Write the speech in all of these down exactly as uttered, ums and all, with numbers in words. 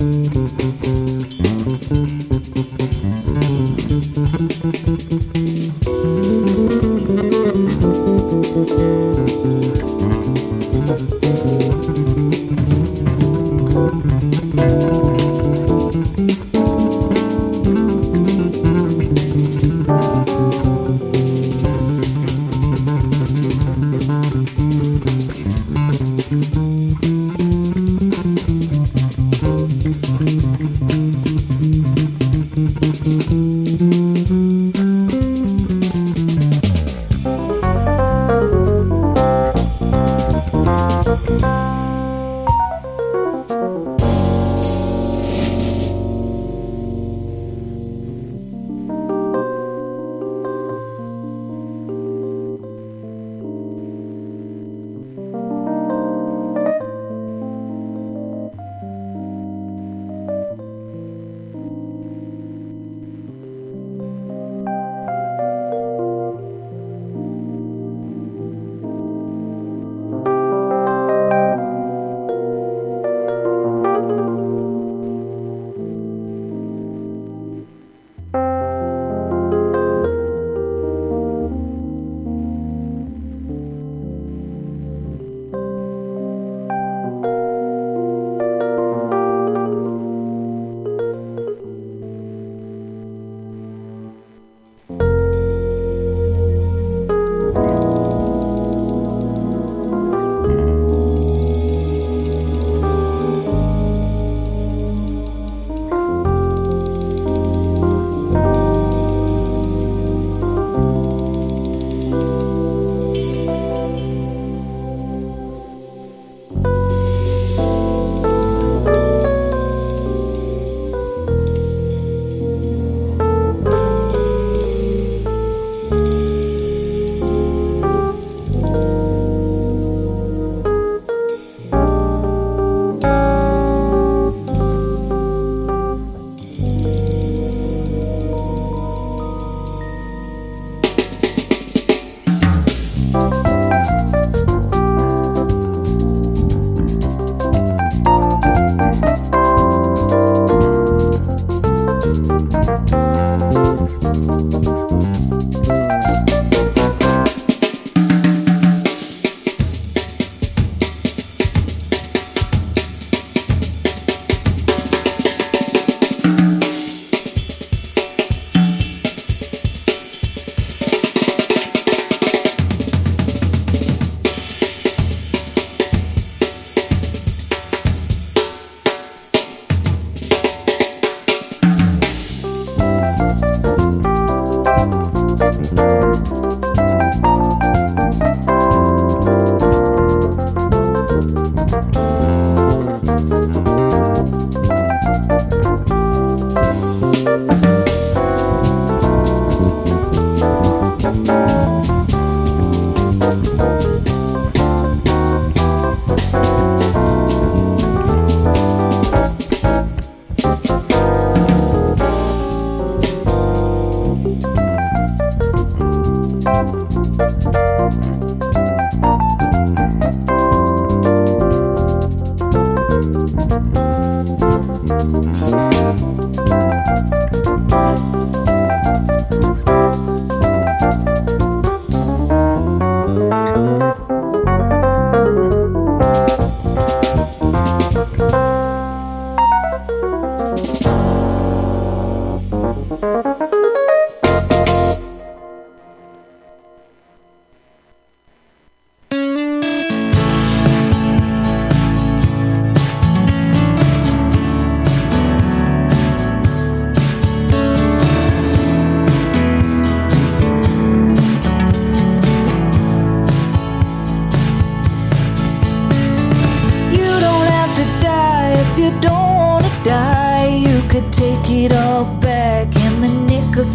it all back in the nick of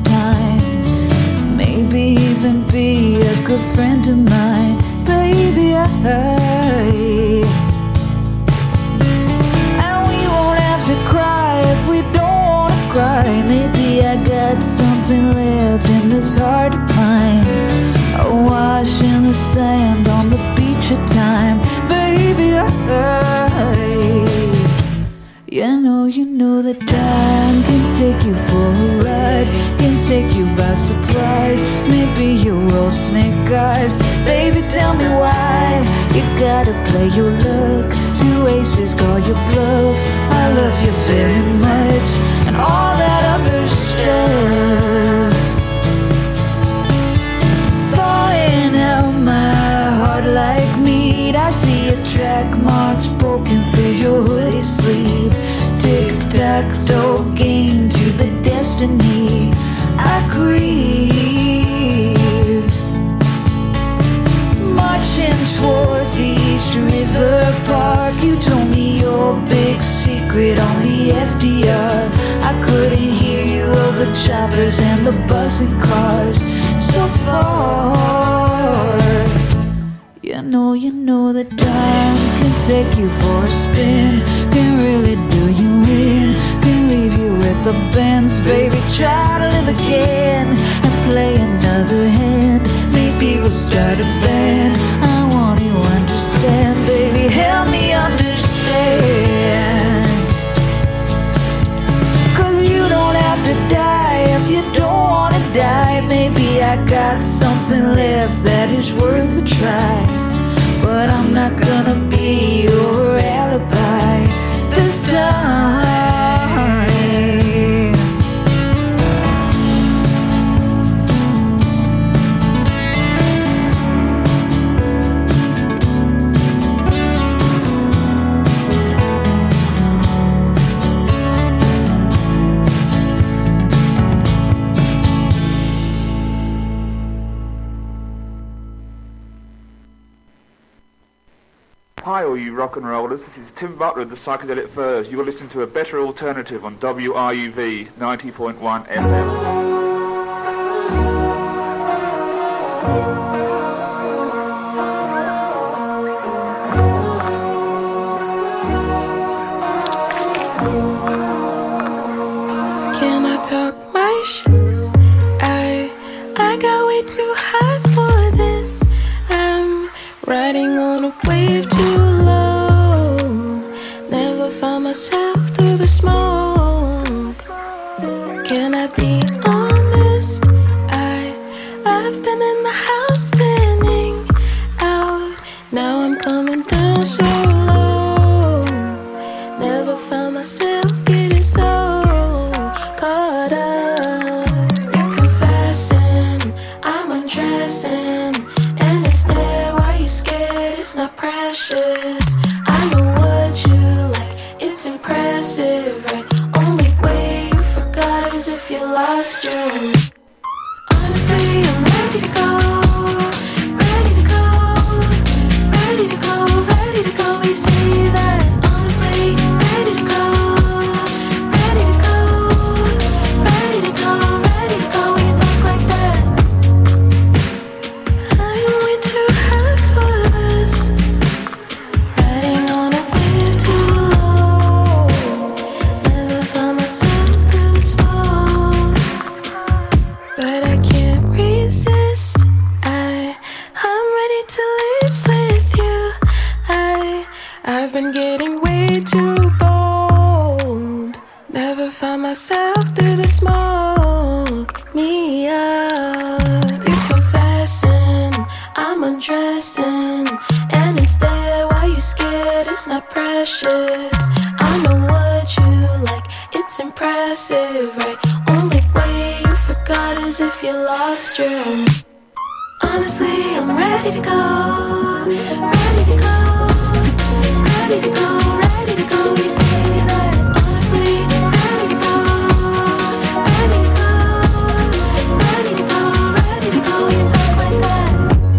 time. Maybe even be a good friend of mine, baby. I, and we won't have to cry if we don't want to cry. Maybe I got something left in this heart of pine, a wash in the sand on the beach of time, baby. I, You know, you know that time can take you for a ride, can take you by surprise. Maybe you're all snake eyes. Baby, tell me why you gotta play your luck. Do aces call your bluff? I love you very much, and all that other stuff. Thawing out my heart like meat. I see your track marks poking through your hoodie sleeve. Tic-tac-toe game to the destiny I grieve. Marching towards East River Park, you told me your big secret on the F D R. I couldn't hear you over choppers and the buzzing cars so far. You know, you know that time can take you for a spin, can really do you in, can leave you with the bends. Baby, try to live again and play another hand. Maybe we'll start a band. I want you to understand, baby, help me understand. Cause you don't have to die if you don't wanna die. Maybe I got something left that is worth a try, but I'm not gonna be your alibi this time. Hi all you rock and rollers, this is Tim Butler of the Psychedelic Furs. You're listening to a better alternative on W R U V ninety point one F M. Can I talk my shit? I I got way too high for this. I'm riding on a wave too low. Never found myself through the smoke. Can I be honest? I I've been in the house spinning out. Now I'm coming down so low. Never found myself getting so caught up. You're confessing, I'm undressing, and instead why you scared? It's not precious. I know what you like, it's impressive, right? Only way you forgot is if you lost your. Honestly, I'm ready to go, ready to go, ready to go, ready to go. You say that. Honestly, ready to go, ready to go, ready to go, ready to go. When you talk like that, I'm way too high for this. Riding on a wave too low. Never found myself through the smoke, but I can't resist. I I'm ready to live with you. I I've been getting way too bold. Never found myself through the smoke. Me up. You're confessing, I'm undressing, and instead why you scared? It's not precious. I know what you like, it's impressive, right? Only way you forgot is if you lost your. Honestly, I'm ready to go, ready to go, ready to go, ready to go. You say that. Honestly, ready to go, ready to go, ready to go, ready to go. You talk like that.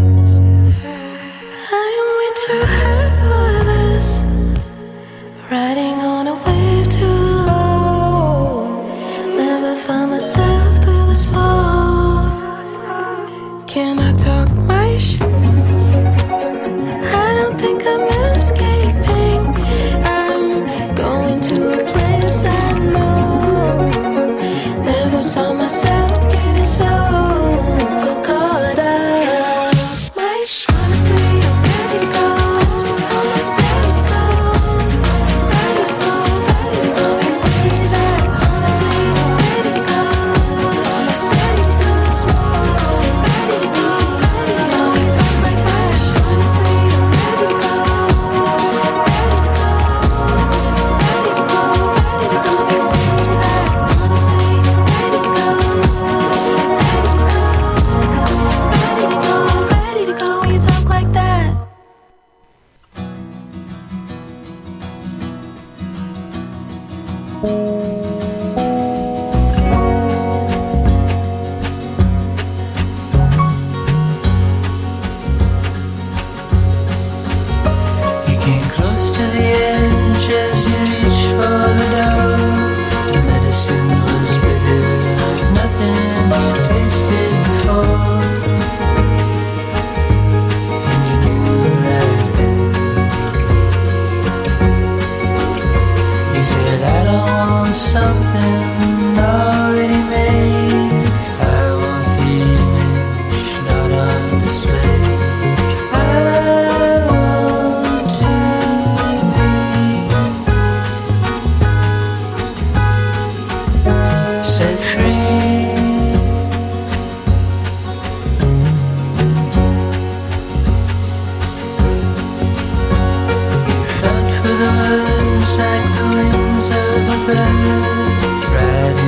I am way too high for this. Riding on a wave too low. Never found myself through the smoke. Can I talk my shit? I don't think I'm escaping. I'm going Like the wings of a bird riding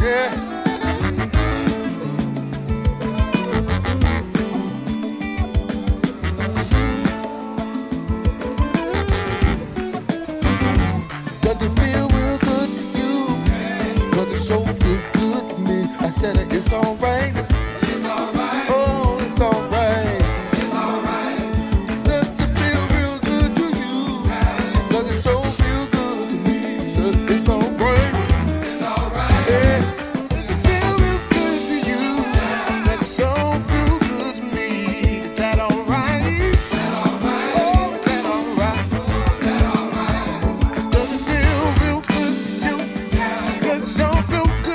Yeah. Does it feel real good to you? Does it so feel good to me? I said it, it's alright. It's alright. Oh, it's alright. It's alright. Does it feel real good to you? Does it so feel good to me? Said it's alright. It's alright. Yeah. Does it feel real good to you? Does it so feel good to me? Is that alright? Is that alright? Oh, is that alright? Is that alright? Does it feel real good to you? Yeah. Does it so feel good?